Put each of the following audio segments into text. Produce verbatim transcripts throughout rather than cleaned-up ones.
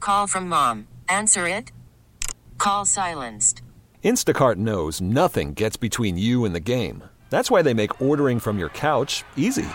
Call from mom. Answer it. Call silenced. Instacart knows nothing gets between you and the game. That's why they make ordering from your couch easy.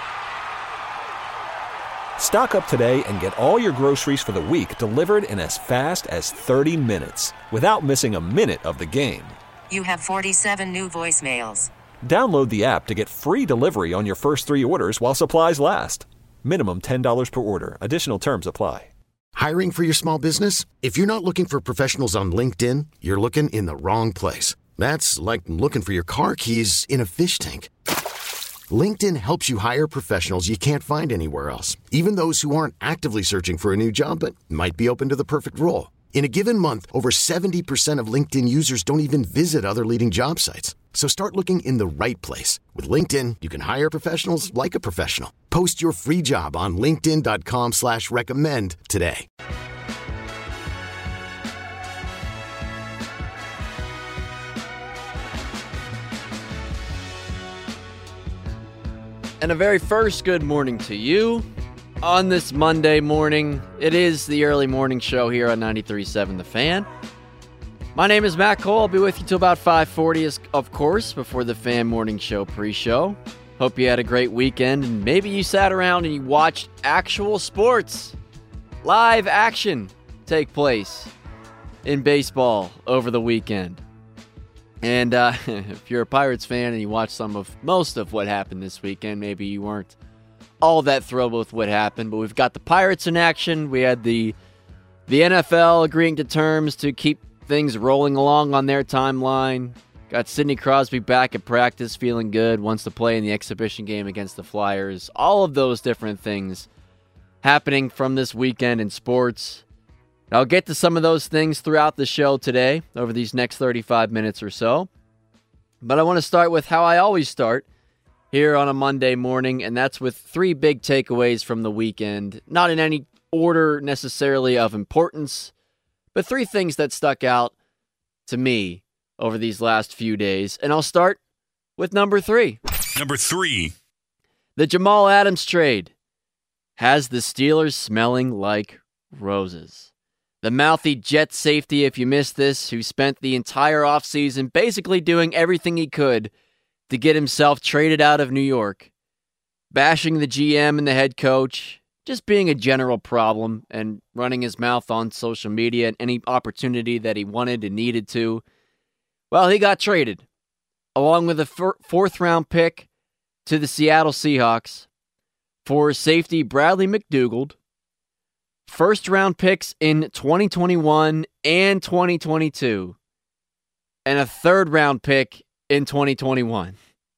Stock up today and get all your groceries for the week delivered in as fast as thirty minutes without missing a minute of the game. You have forty-seven new voicemails. Download the app to get free delivery on your first three orders while supplies last. Minimum ten dollars per order. Additional terms apply. Hiring for your small business? If you're not looking for professionals on LinkedIn, you're looking in the wrong place. That's like looking for your car keys in a fish tank. LinkedIn helps you hire professionals you can't find anywhere else, even those who aren't actively searching for a new job but might be open to the perfect role. In a given month, over seventy percent of LinkedIn users don't even visit other leading job sites. So start looking in the right place. With LinkedIn, you can hire professionals like a professional. Post your free job on linkedin.com slash recommend today. And a very first good morning to you on this Monday morning. It is the early morning show here on ninety-three point seven The Fan. My name is Matt Cole. I'll be with you till about five forty, of course, before the Fan Morning Show pre-show. Hope you had a great weekend, and maybe you sat around and you watched actual sports, live action take place in baseball over the weekend. And uh, if you're a Pirates fan and you watched some of most of what happened this weekend, maybe you weren't all that thrilled with what happened. But we've got the Pirates in action. We had the the N F L agreeing to terms to keep things rolling along on their timeline. Got Sidney Crosby back at practice, feeling good, wants to play in the exhibition game against the Flyers. All of those different things happening from this weekend in sports. I'll get to some of those things throughout the show today, over these next thirty-five minutes or so. But I want to start with how I always start here on a Monday morning, and that's with three big takeaways from the weekend. Not in any order necessarily of importance, but three things that stuck out to me over these last few days. And I'll start with number three. Number three. The Jamal Adams trade has the Steelers smelling like roses. The mouthy Jet safety, if you missed this, who spent the entire offseason basically doing everything he could to get himself traded out of New York, bashing the G M and the head coach, just being a general problem and running his mouth on social media and any opportunity that he wanted and needed to. Well, he got traded, along with a f- fourth-round pick to the Seattle Seahawks for safety Bradley McDougald, first-round picks in twenty twenty-one and twenty twenty-two, and a third-round pick in twenty twenty-one.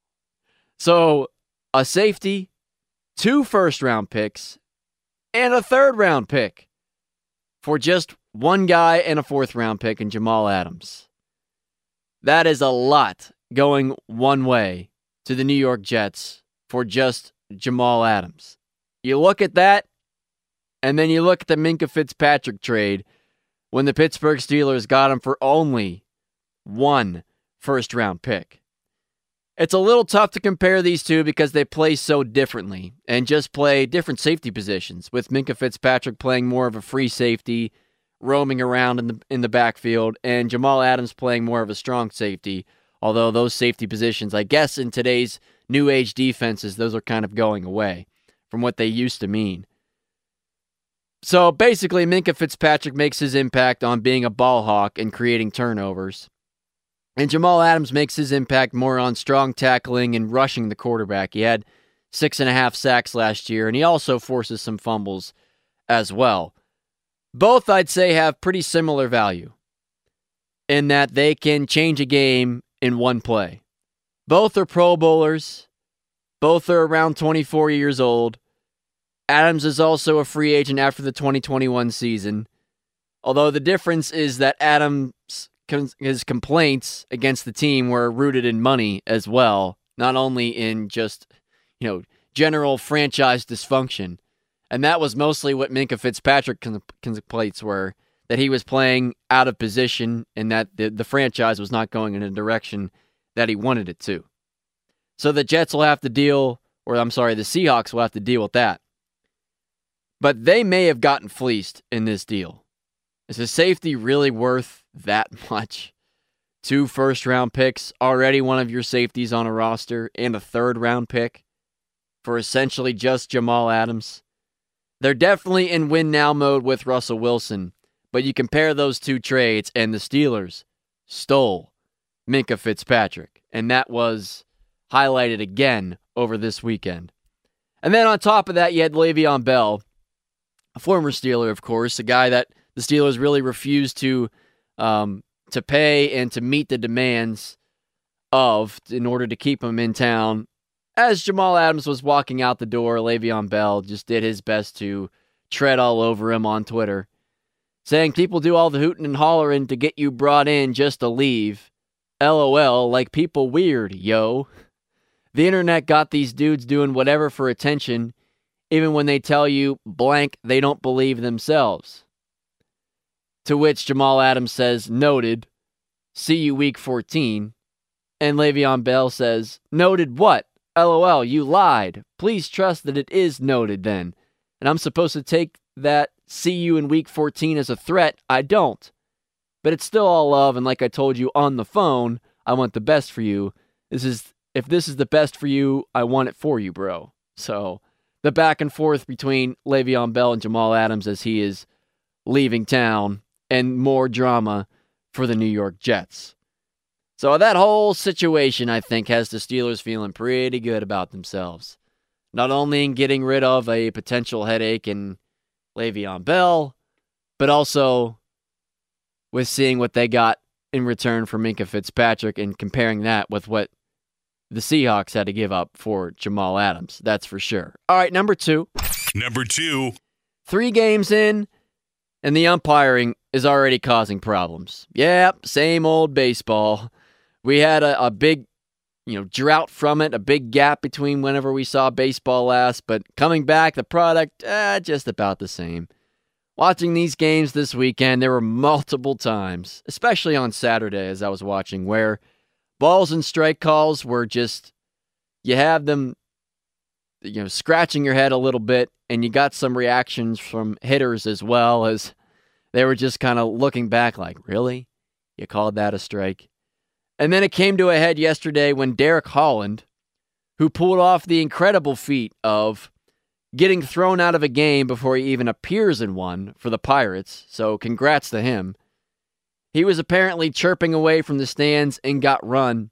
So, a safety, two first-round picks, and a third-round pick for just one guy and a fourth-round pick in Jamal Adams. That is a lot going one way to the New York Jets for just Jamal Adams. You look at that, and then you look at the Minkah Fitzpatrick trade when the Pittsburgh Steelers got him for only one first-round pick. It's a little tough to compare these two because they play so differently and just play different safety positions, with Minkah Fitzpatrick playing more of a free safety, roaming around in the in the backfield, and Jamal Adams playing more of a strong safety, although those safety positions, I guess in today's new age defenses, those are kind of going away from what they used to mean. So basically, Minkah Fitzpatrick makes his impact on being a ball hawk and creating turnovers. And Jamal Adams makes his impact more on strong tackling and rushing the quarterback. He had six and a half sacks last year, and he also forces some fumbles as well. Both, I'd say, have pretty similar value in that they can change a game in one play. Both are Pro Bowlers. Both are around twenty-four years old. Adams is also a free agent after the twenty twenty-one season, although the difference is that Adams' his complaints against the team were rooted in money as well, not only in just, you know, general franchise dysfunction. And that was mostly what Minkah Fitzpatrick's complaints were, that he was playing out of position and that the, the franchise was not going in a direction that he wanted it to. So the Jets will have to deal, or I'm sorry, the Seahawks will have to deal with that. But they may have gotten fleeced in this deal. Is a safety really worth that much? Two first-round picks, already one of your safeties on a roster, and a third-round pick for essentially just Jamal Adams. They're definitely in win-now mode with Russell Wilson, but you compare those two trades, and the Steelers stole Minkah Fitzpatrick, and that was highlighted again over this weekend. And then on top of that, you had Le'Veon Bell, a former Steeler, of course, a guy that the Steelers really refused to um, to pay and to meet the demands of in order to keep him in town. As Jamal Adams was walking out the door, Le'Veon Bell just did his best to tread all over him on Twitter, saying people do all the hooting and hollering to get you brought in just to leave. LOL, like people weird, yo. The internet got these dudes doing whatever for attention, even when they tell you blank they don't believe themselves. To which Jamal Adams says, noted, see you week fourteen. And Le'Veon Bell says, noted what? LOL, you lied. Please trust that it is noted then. And I'm supposed to take that see you in week fourteen as a threat? I don't. But it's still all love, and like I told you on the phone, I want the best for you. This is if this is the best for you, I want it for you, bro. So the back and forth between Le'Veon Bell and Jamal Adams as he is leaving town, and more drama for the New York Jets. So that whole situation, I think, has the Steelers feeling pretty good about themselves. Not only in getting rid of a potential headache in Le'Veon Bell, but also with seeing what they got in return for Minkah Fitzpatrick and comparing that with what the Seahawks had to give up for Jamal Adams. That's for sure. All right, number two. Number two. Three games in, and the umpiring is already causing problems. Yep, same old baseball. We had a, a big, you know, drought from it, a big gap between whenever we saw baseball last, but coming back, the product, eh, just about the same. Watching these games this weekend, there were multiple times, especially on Saturday as I was watching, where balls and strike calls were just, you have them, you know, scratching your head a little bit, and you got some reactions from hitters as well, as they were just kind of looking back like, really? You called that a strike? And then it came to a head yesterday when Derek Holland, who pulled off the incredible feat of getting thrown out of a game before he even appears in one for the Pirates, so congrats to him. He was apparently chirping away from the stands and got run,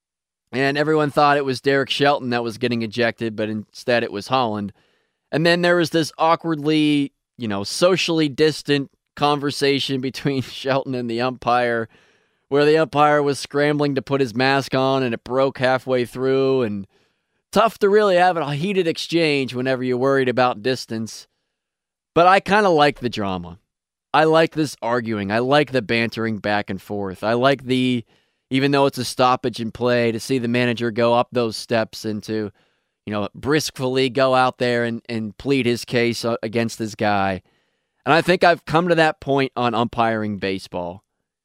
and everyone thought it was Derek Shelton that was getting ejected, but instead it was Holland. And then there was this awkwardly, you know, socially distant conversation between Shelton and the umpire, where the umpire was scrambling to put his mask on and it broke halfway through, and tough to really have a heated exchange whenever you're worried about distance. But I kind of like the drama. I like this arguing. I like the bantering back and forth. I like the, even though it's a stoppage in play, to see the manager go up those steps and to, you know, briskly go out there and, and plead his case against this guy. And I think I've come to that point on umpiring baseball.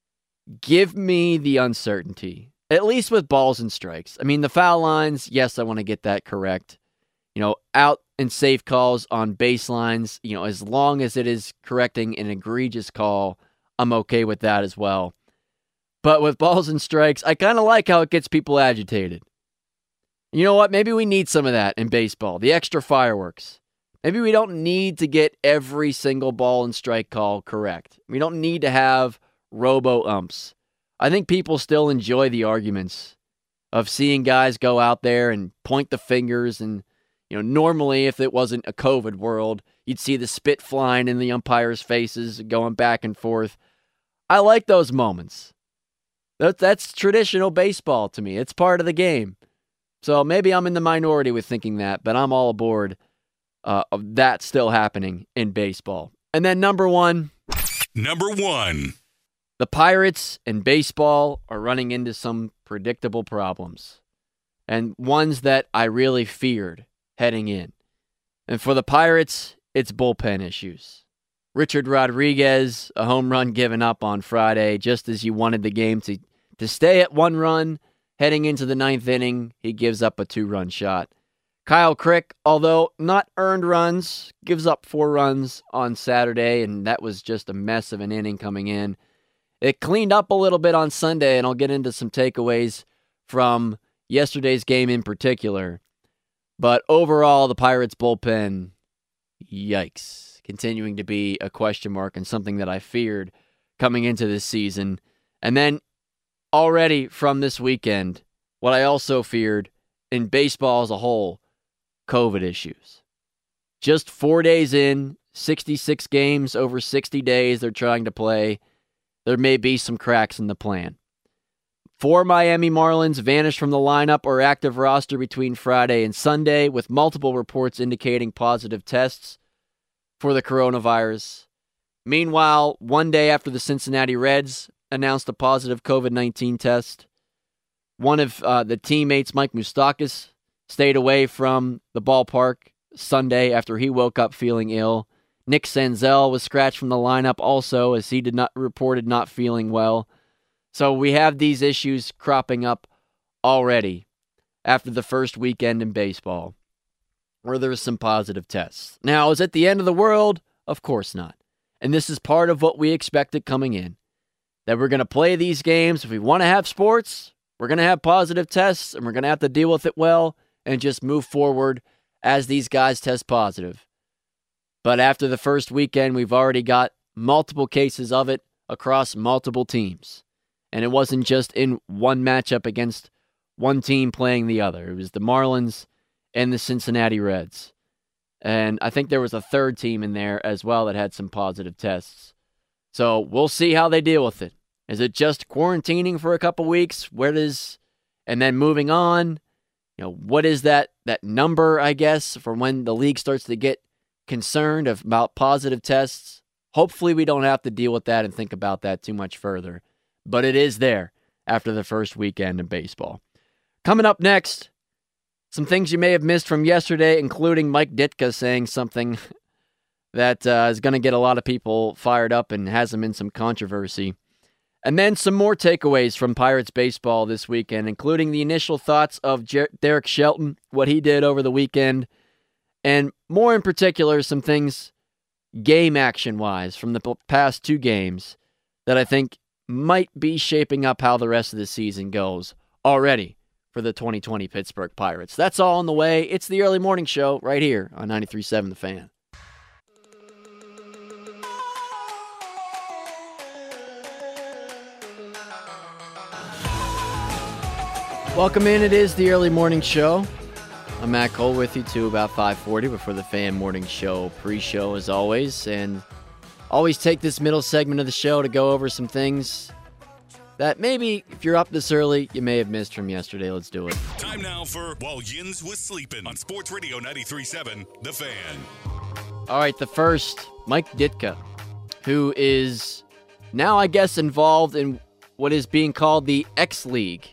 Give me the uncertainty, at least with balls and strikes. I mean, the foul lines, yes, I want to get that correct. You know, out and safe calls on baselines, you know, as long as it is correcting an egregious call, I'm okay with that as well. But with balls and strikes, I kind of like how it gets people agitated. You know what? Maybe we need some of that in baseball, the extra fireworks. Maybe we don't need to get every single ball and strike call correct. We don't need to have robo-umps. I think people still enjoy the arguments of seeing guys go out there and point the fingers, and, you know, normally if it wasn't a COVID world, you'd see the spit flying in the umpires' faces going back and forth. I like those moments. That, that's traditional baseball to me. It's part of the game. So maybe I'm in the minority with thinking that, but I'm all aboard uh, of that still happening in baseball. And then number one. Number one. The Pirates and baseball are running into some predictable problems, and ones that I really feared heading in. And for the Pirates, it's bullpen issues. Richard Rodriguez, a home run given up on Friday, just as you wanted the game to, to stay at one run. Heading into the ninth inning, he gives up a two-run shot. Kyle Crick, although not earned runs, gives up four runs on Saturday, and that was just a mess of an inning coming in. It cleaned up a little bit on Sunday, and I'll get into some takeaways from yesterday's game in particular. But overall, the Pirates bullpen, yikes, continuing to be a question mark and something that I feared coming into this season. And then already from this weekend, what I also feared in baseball as a whole, COVID issues. Just four days in, sixty-six games over sixty days they're trying to play. There may be some cracks in the plan. Four Miami Marlins vanished from the lineup or active roster between Friday and Sunday, with multiple reports indicating positive tests for the coronavirus. Meanwhile, one day after the Cincinnati Reds announced a positive COVID nineteen test, one of uh, the teammates, Mike Moustakas, stayed away from the ballpark Sunday after he woke up feeling ill. Nick Senzel was scratched from the lineup also, as he did not reported not feeling well. So we have these issues cropping up already after the first weekend in baseball, where there was some positive tests. Now, is it the end of the world? Of course not. And this is part of what we expected coming in, that we're going to play these games. If we want to have sports, we're going to have positive tests, and we're going to have to deal with it well and just move forward as these guys test positive. But after the first weekend, we've already got multiple cases of it across multiple teams. And it wasn't just in one matchup against one team playing the other. It was the Marlins and the Cincinnati Reds. And I think there was a third team in there as well that had some positive tests. So we'll see how they deal with it. Is it just quarantining for a couple weeks? Where does, and then moving on? You know, what is that that number, I guess, for when the league starts to get concerned about positive tests? Hopefully we don't have to deal with that and think about that too much further. But it is there after the first weekend in baseball. Coming up next, some things you may have missed from yesterday, including Mike Ditka saying something that uh, is going to get a lot of people fired up and has them in some controversy. And then some more takeaways from Pirates baseball this weekend, including the initial thoughts of Jer- Derek Shelton, what he did over the weekend, and more in particular, some things game action-wise from the p- past two games that I think might be shaping up how the rest of the season goes already for the twenty twenty Pittsburgh Pirates. That's all on the way. It's the Early Morning Show right here on ninety-three point seven The Fan. Welcome in. It is the Early Morning Show. I'm Matt Cole with you to about five forty before the Fan Morning Show pre-show as always. And always take this middle segment of the show to go over some things that maybe if you're up this early, you may have missed from yesterday. Let's do it. Time now for While Yins Was Sleeping on Sports Radio ninety-three point seven The Fan. All right, the first, Mike Ditka, who is now, I guess, involved in what is being called the X League.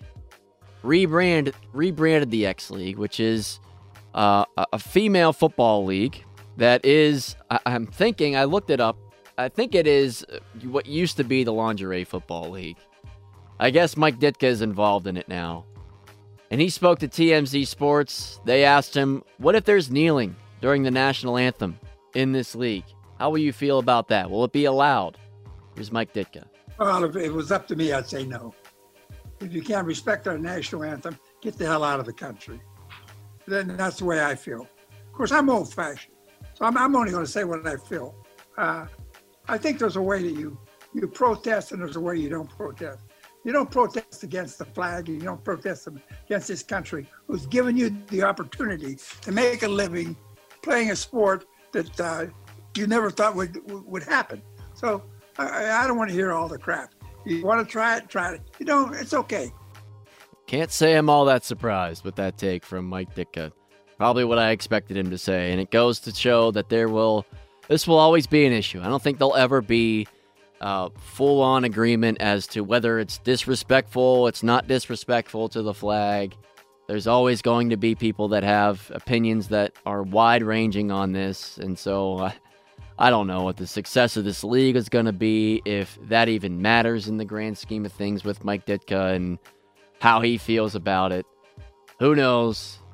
Rebrand, rebranded the X League, which is uh, a female football league that is, I, I'm thinking, I looked it up, I think it is what used to be the lingerie football league. I guess Mike Ditka is involved in it now. And he spoke to T M Z Sports. They asked him, what if there's kneeling during the national anthem in this league? How will you feel about that? Will it be allowed? Here's Mike Ditka. Well, if it was up to me, I'd say no. If you can't respect our national anthem, get the hell out of the country. Then that's the way I feel. Of course, I'm old-fashioned, so I'm, I'm only going to say what I feel. Uh, I think there's a way that you, you protest and there's a way you don't protest. You don't protest against the flag and you don't protest against this country who's given you the opportunity to make a living playing a sport that uh, you never thought would would happen. So I, I don't want to hear all the crap. You want to try it, try it. You don't, it's okay. Can't say I'm all that surprised with that take from Mike Ditka. Probably what I expected him to say. And it goes to show that there will, this will always be an issue. I don't think there'll ever be uh, full-on agreement as to whether it's disrespectful, it's not disrespectful to the flag. There's always going to be people that have opinions that are wide-ranging on this. And so uh, I don't know what the success of this league is going to be, if that even matters in the grand scheme of things with Mike Ditka and how he feels about it. Who knows?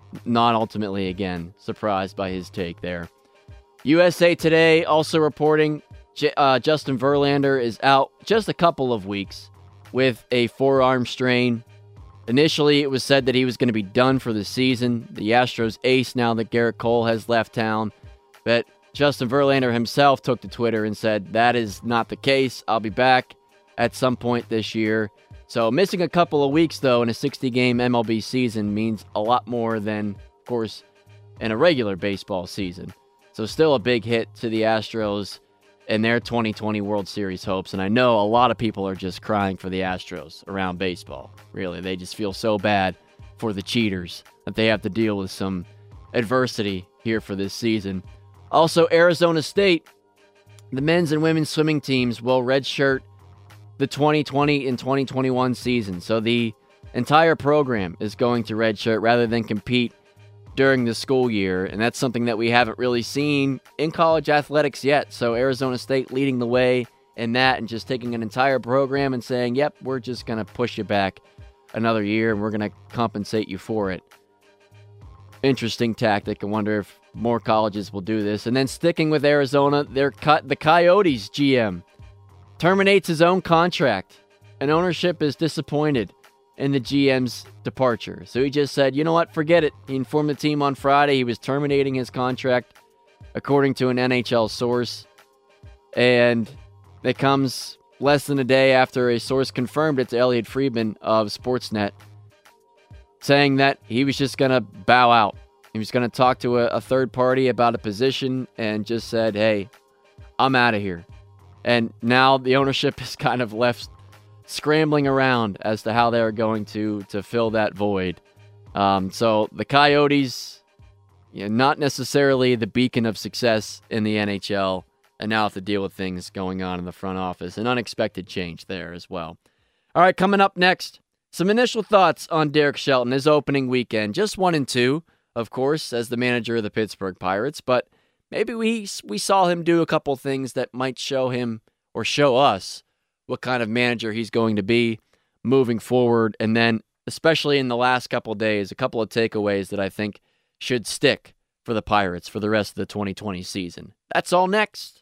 not ultimately, again, surprised by his take there. U S A Today also reporting J- uh, Justin Verlander is out just a couple of weeks with a forearm strain. Initially, it was said that he was going to be done for the season. The Astros ace, now that Garrett Cole has left town. But Justin Verlander himself took to Twitter and said, that is not the case. I'll be back at some point this year. So missing a couple of weeks, though, in a sixty-game M L B season means a lot more than, of course, in a regular baseball season. So still a big hit to the Astros and their twenty twenty World Series hopes. And I know a lot of people are just crying for the Astros around baseball. Really, they just feel so bad for the cheaters that they have to deal with some adversity here for this season. Also, Arizona State, the men's and women's swimming teams will redshirt the twenty twenty and twenty twenty-one season. So the entire program is going to redshirt rather than compete during the school year, and that's something that we haven't really seen in college athletics yet. So Arizona State leading the way in that and just taking an entire program and saying, yep, we're just going to push you back another year and we're going to compensate you for it. Interesting tactic. I wonder if more colleges will do this. And then sticking with Arizona, they're cut, the Coyotes G M terminates his own contract, and ownership is disappointed in the G M's departure. So he just said, you know what, forget it. He informed the team on Friday he was terminating his contract, according to an N H L source. And it comes less than a day after a source confirmed it to Elliot Friedman of Sportsnet, saying that he was just going to bow out. He was going to talk to a, a third party about a position and just said, hey, I'm out of here. And now the ownership is kind of left scrambling around as to how they're going to to fill that void. Um, so the Coyotes, you know, not necessarily the beacon of success in the N H L, and now have to deal with things going on in the front office. An unexpected change there as well. All right, coming up next, some initial thoughts on Derek Shelton, his opening weekend. Just one and two, of course, as the manager of the Pittsburgh Pirates, but maybe we we saw him do a couple things that might show him or show us what kind of manager he's going to be moving forward. And then, especially in the last couple of days, a couple of takeaways that I think should stick for the Pirates for the rest of the twenty twenty season. That's all next.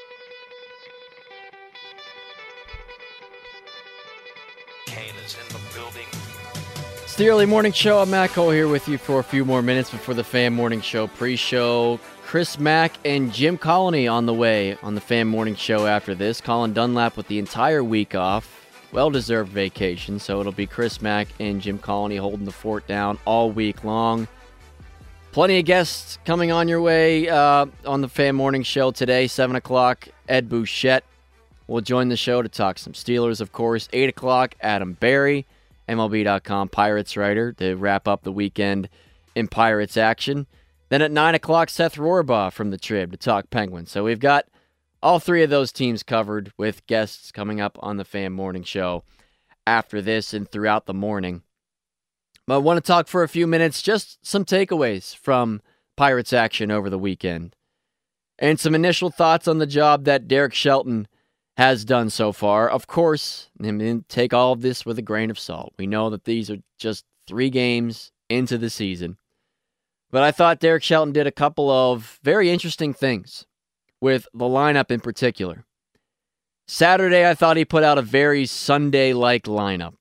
Kane is in the building. It's the early morning show. I'm Matt Cole here with you for a few more minutes before the Fan Morning Show pre-show. Chris Mack and Jim Colony on the way on the Fan Morning Show after this. Colin Dunlap with the entire week off. Well-deserved vacation, so it'll be Chris Mack and Jim Colony holding the fort down all week long. Plenty of guests coming on your way uh, on the Fan Morning Show today. seven o'clock, Ed Bouchette will join the show to talk some Steelers, of course. eight o'clock, Adam Berry, M L B dot com Pirates writer, to wrap up the weekend in Pirates action. Then at nine o'clock, Seth Rohrbaugh from the Trib to talk Penguins. So we've got all three of those teams covered with guests coming up on the Fan Morning Show after this and throughout the morning. But I want to talk for a few minutes, just some takeaways from Pirates action over the weekend. And some initial thoughts on the job that Derek Shelton has done so far. Of course, I mean, take all of this with a grain of salt. We know that these are just three games into the season. But I thought Derek Shelton did a couple of very interesting things with the lineup in particular. Saturday, I thought he put out a very Sunday-like lineup.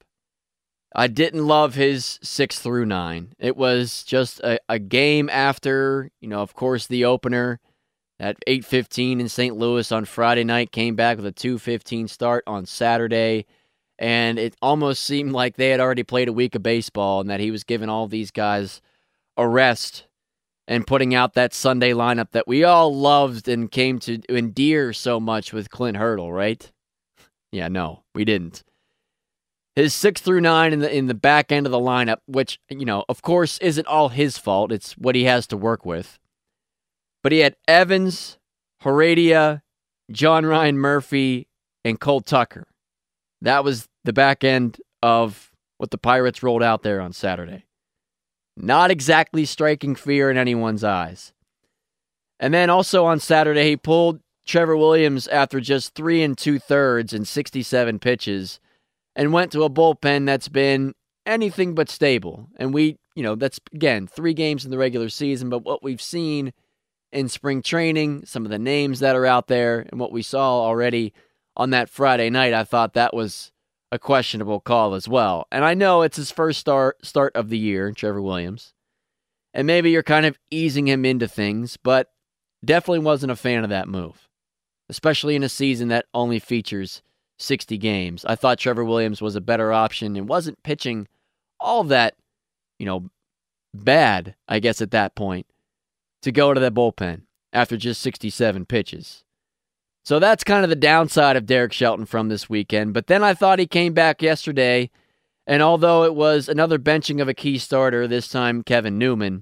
I didn't love his six through nine. It was just a, a game after, you know, of course, the opener at eight fifteen in Saint Louis on Friday night, came back with a two fifteen start on Saturday, and it almost seemed like they had already played a week of baseball and that he was giving all these guys a rest and putting out that Sunday lineup that we all loved and came to endear so much with Clint Hurdle, right? Yeah, no, we didn't. His six through nine in the in the back end of the lineup, which, you know, of course, isn't all his fault. It's what he has to work with. But he had Evans, Heredia, John Ryan Murphy, and Cole Tucker. That was the back end of what the Pirates rolled out there on Saturday. Not exactly striking fear in anyone's eyes. And then also on Saturday, he pulled Trevor Williams after just three and two-thirds and sixty-seven pitches and went to a bullpen that's been anything but stable. And we, you know, that's, again, three games in the regular season, but what we've seen in spring training, some of the names that are out there, and what we saw already on that Friday night, I thought that was a questionable call as well. And I know it's his first start start of the year, Trevor Williams, and maybe you're kind of easing him into things, but definitely wasn't a fan of that move, especially in a season that only features sixty games. I thought Trevor Williams was a better option and wasn't pitching all that, you know, bad, I guess, at that point, to go to the bullpen after just sixty-seven pitches. So that's kind of the downside of Derek Shelton from this weekend. But then I thought he came back yesterday, and although it was another benching of a key starter, this time Kevin Newman,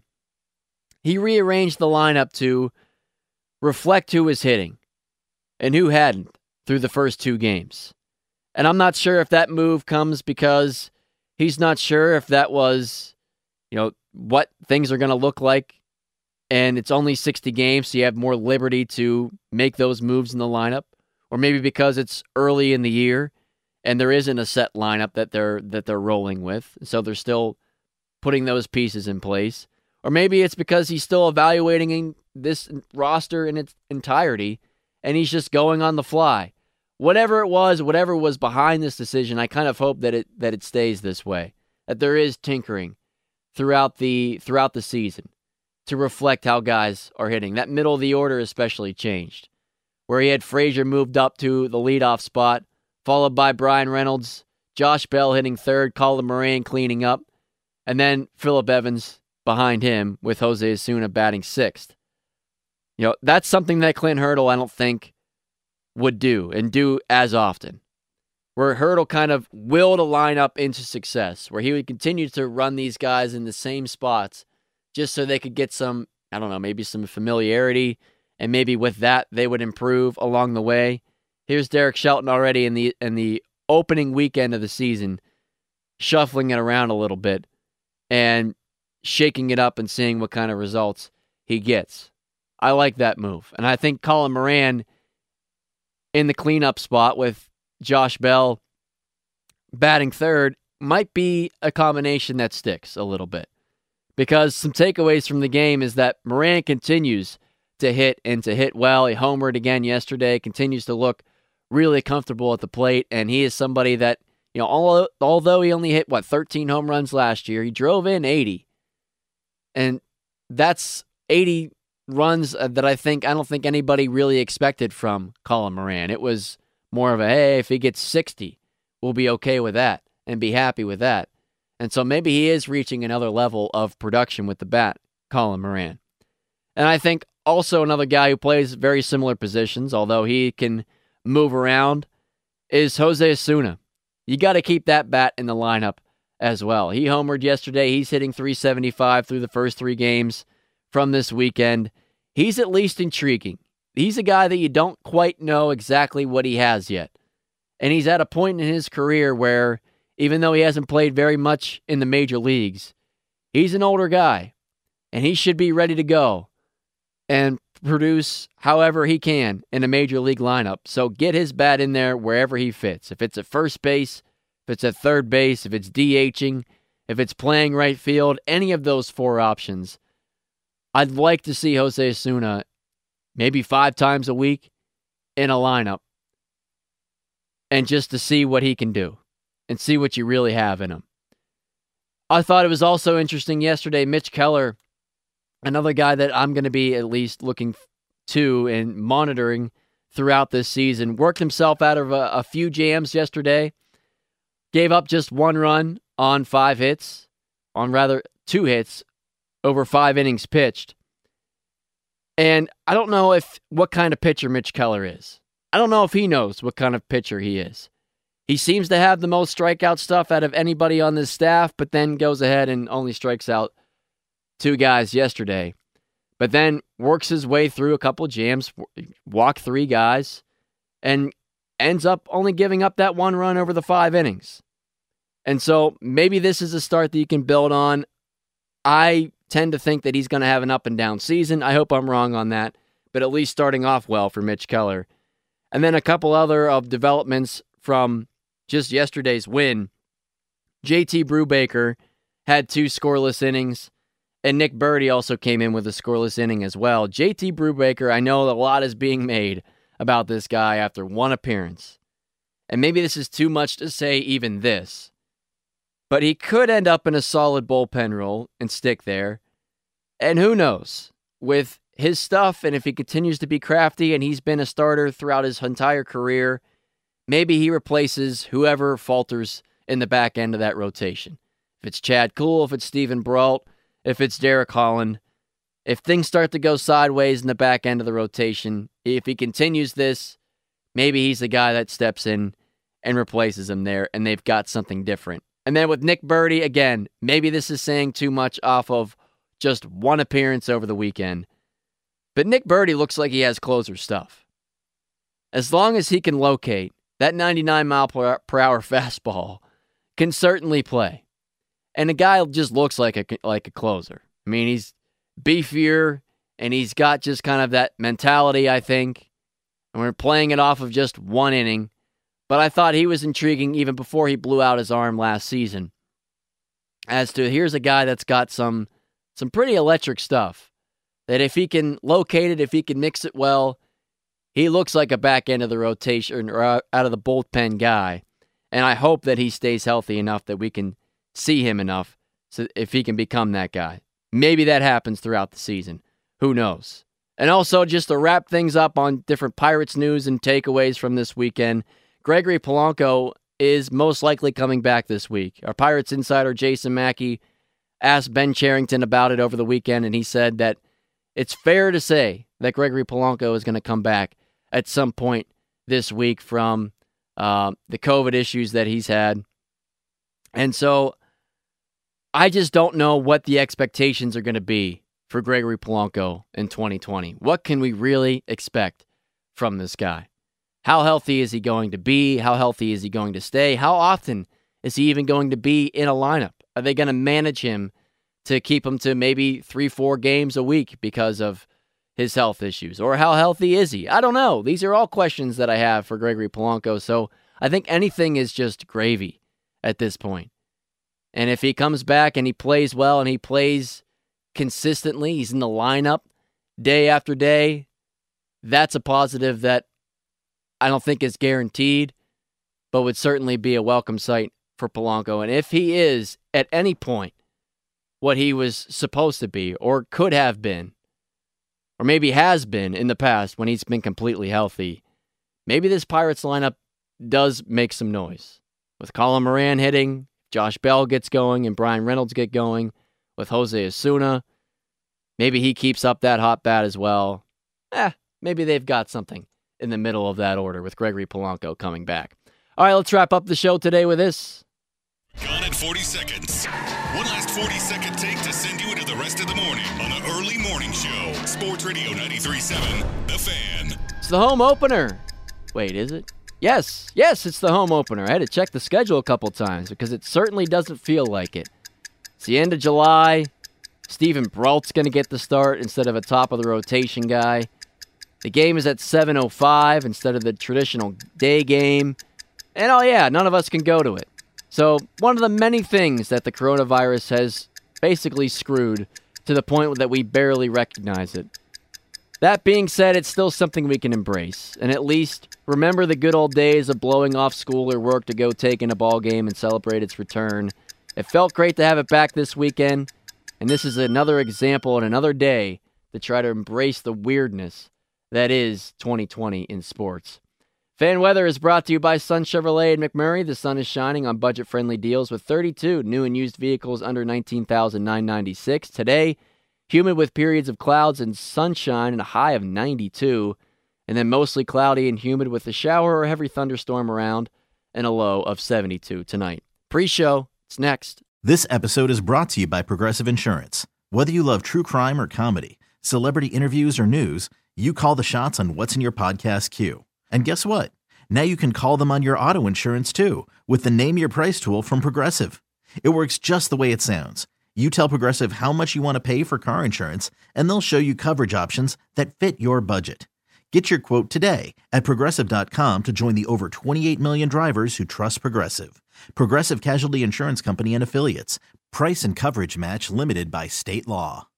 he rearranged the lineup to reflect who was hitting and who hadn't through the first two games. And I'm not sure if that move comes because he's not sure if that was, you know, what things are going to look like. And it's only sixty games, so you have more liberty to make those moves in the lineup. Or maybe because it's early in the year and there isn't a set lineup that they're that they're rolling with, so they're still putting those pieces in place. Or maybe it's because he's still evaluating this roster in its entirety and he's just going on the fly. Whatever it was, whatever was behind this decision, I kind of hope that it that it stays this way. That there is tinkering throughout the throughout the season to reflect how guys are hitting. That middle of the order especially changed, where he had Frazier moved up to the leadoff spot, followed by Brian Reynolds, Josh Bell hitting third, Colin Moran cleaning up, and then Phillip Evans behind him with Jose Osuna batting sixth. You know, that's something that Clint Hurdle, I don't think, would do, and do as often. Where Hurdle kind of willed a lineup into success, where he would continue to run these guys in the same spots just so they could get some, I don't know, maybe some familiarity, and maybe with that they would improve along the way. Here's Derek Shelton already in the in the opening weekend of the season, shuffling it around a little bit and shaking it up and seeing what kind of results he gets. I like that move. And I think Colin Moran in the cleanup spot with Josh Bell batting third might be a combination that sticks a little bit. Because some takeaways from the game is that Moran continues to hit and to hit well. He homered again yesterday, continues to look really comfortable at the plate, and he is somebody that, you know, although he only hit, what, thirteen home runs last year, he drove in eighty. And that's eighty runs that I think, I don't think anybody really expected from Colin Moran. It was more of a, hey, if he gets sixty, we'll be okay with that and be happy with that. And so maybe he is reaching another level of production with the bat, Colin Moran. And I think also another guy who plays very similar positions, although he can move around, is Jose Osuna. You got to keep that bat in the lineup as well. He homered yesterday. He's hitting three seventy-five through the first three games from this weekend. He's at least intriguing. He's a guy that you don't quite know exactly what he has yet. And he's at a point in his career where, even though he hasn't played very much in the major leagues, he's an older guy, and he should be ready to go and produce however he can in a major league lineup. So get his bat in there wherever he fits. If it's at first base, if it's at third base, if it's DHing, if it's playing right field, any of those four options, I'd like to see Jose Osuna maybe five times a week in a lineup, and just to see what he can do and see what you really have in him. I thought it was also interesting yesterday, Mitch Keller, another guy that I'm going to be at least looking to and monitoring throughout this season, worked himself out of a, a few jams yesterday, gave up just one run on five hits, on rather two hits over five innings pitched. And I don't know if what kind of pitcher Mitch Keller is. I don't know if he knows what kind of pitcher he is. He seems to have the most strikeout stuff out of anybody on this staff, but then goes ahead and only strikes out two guys yesterday. But then works his way through a couple of jams, walk three guys, and ends up only giving up that one run over the five innings. And so maybe this is a start that you can build on. I tend to think that he's going to have an up and down season. I hope I'm wrong on that, but at least starting off well for Mitch Keller. And then a couple other of developments from just yesterday's win. J T Brubaker had two scoreless innings. And Nick Burdi also came in with a scoreless inning as well. J T Brubaker, I know a lot is being made about this guy after one appearance. And maybe this is too much to say even this. But he could end up in a solid bullpen role and stick there. And who knows? With his stuff, and if he continues to be crafty and he's been a starter throughout his entire career, maybe he replaces whoever falters in the back end of that rotation. If it's Chad Kuhl, if it's Steven Brault, if it's Derek Holland, if things start to go sideways in the back end of the rotation, if he continues this, maybe he's the guy that steps in and replaces him there, and they've got something different. And then with Nick Burdi, again, maybe this is saying too much off of just one appearance over the weekend. But Nick Burdi looks like he has closer stuff. As long as he can locate, that ninety-nine mile per hour fastball can certainly play. And the guy just looks like a like a closer. I mean, he's beefier, and he's got just kind of that mentality, I think. And we're playing it off of just one inning. But I thought he was intriguing even before he blew out his arm last season. As to, here's a guy that's got some some pretty electric stuff. That if he can locate it, if he can mix it well, he looks like a back end of the rotation or out of the bullpen guy. And I hope that he stays healthy enough that we can see him enough so if he can become that guy. Maybe that happens throughout the season. Who knows? And also, just to wrap things up on different Pirates news and takeaways from this weekend, Gregory Polanco is most likely coming back this week. Our Pirates insider, Jason Mackey, asked Ben Cherington about it over the weekend, and he said that it's fair to say that Gregory Polanco is going to come back at some point this week from uh, the COVID issues that he's had. And so I just don't know what the expectations are going to be for Gregory Polanco in twenty twenty. What can we really expect from this guy? How healthy is he going to be? How healthy is he going to stay? How often is he even going to be in a lineup? Are they going to manage him to keep him to maybe three, four games a week because of his health issues? Or how healthy is he? I don't know. These are all questions that I have for Gregory Polanco. So I think anything is just gravy at this point. And if he comes back and he plays well and he plays consistently, he's in the lineup day after day, that's a positive that I don't think is guaranteed, but would certainly be a welcome sight for Polanco. And if he is at any point what he was supposed to be or could have been, or maybe has been in the past when he's been completely healthy, maybe this Pirates lineup does make some noise. With Colin Moran hitting, Josh Bell gets going, and Brian Reynolds get going, with Jose Osuna, maybe he keeps up that hot bat as well. Eh, maybe they've got something in the middle of that order with Gregory Polanco coming back. All right, let's wrap up the show today with this. Gone in forty seconds. One last forty-second take to send you into the rest of the morning on the early morning show. Sports Radio ninety-three point seven, The Fan. It's the home opener. Wait, is it? Yes, yes, it's the home opener. I had to check the schedule a couple times because it certainly doesn't feel like it. It's the end of July. Steven Brault's going to get the start instead of a top-of-the-rotation guy. The game is at seven oh five instead of the traditional day game. And oh yeah, none of us can go to it. So one of the many things that the coronavirus has basically screwed to the point that we barely recognize it. That being said, it's still something we can embrace, and at least remember the good old days of blowing off school or work to go take in a ball game and celebrate its return. It felt great to have it back this weekend, and this is another example and another day to try to embrace the weirdness that is twenty twenty in sports. Fan Weather is brought to you by Sun Chevrolet in McMurray. The sun is shining on budget-friendly deals with thirty-two new and used vehicles under nineteen thousand nine hundred ninety-six. Today, humid with periods of clouds and sunshine and a high of ninety-two. And then mostly cloudy and humid with a shower or heavy thunderstorm around and a low of seventy-two tonight. Pre-show, it's next. This episode is brought to you by Progressive Insurance. Whether you love true crime or comedy, celebrity interviews or news, you call the shots on what's in your podcast queue. And guess what? Now you can call them on your auto insurance too with the Name Your Price tool from Progressive. It works just the way it sounds. You tell Progressive how much you want to pay for car insurance, and they'll show you coverage options that fit your budget. Get your quote today at Progressive dot com to join the over twenty-eight million drivers who trust Progressive. Progressive Casualty Insurance Company and Affiliates. Price and coverage match limited by state law.